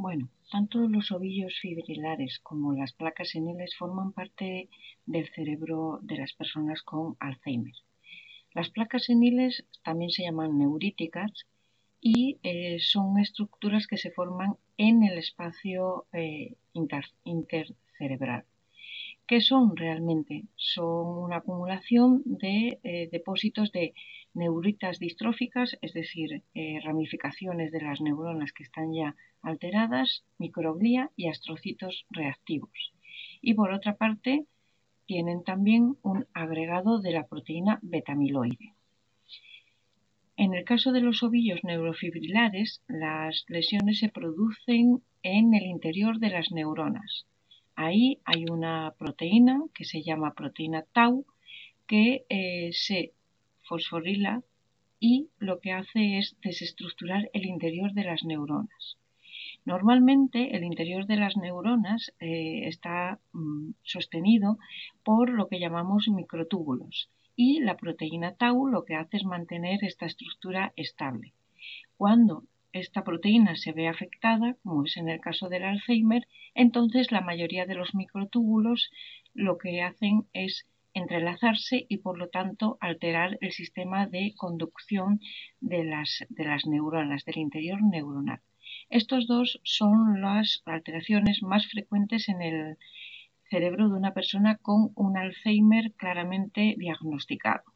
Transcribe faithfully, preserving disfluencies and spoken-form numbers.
Bueno, tanto los ovillos fibrilares como las placas seniles forman parte del cerebro de las personas con Alzheimer. Las placas seniles también se llaman neuríticas y eh, son estructuras que se forman en el espacio eh, inter, intercerebral. ¿Qué son realmente? Son una acumulación de eh, depósitos de neuritas distróficas, es decir, eh, ramificaciones de las neuronas que están ya alteradas, microglía y astrocitos reactivos. Y por otra parte, tienen también un agregado de la proteína beta-amiloide. En el caso de los ovillos neurofibrilares, las lesiones se producen en el interior de las neuronas. Ahí hay una proteína que se llama proteína tau que eh, se fosforila y lo que hace es desestructurar el interior de las neuronas. Normalmente el interior de las neuronas eh, está mm, sostenido por lo que llamamos microtúbulos y la proteína tau lo que hace es mantener esta estructura estable. Cuando esta proteína se ve afectada, como es en el caso del Alzheimer, entonces la mayoría de los microtúbulos lo que hacen es entrelazarse y por lo tanto alterar el sistema de conducción de las, de las neuronas, del interior neuronal. Estos dos son las alteraciones más frecuentes en el cerebro de una persona con un Alzheimer claramente diagnosticado.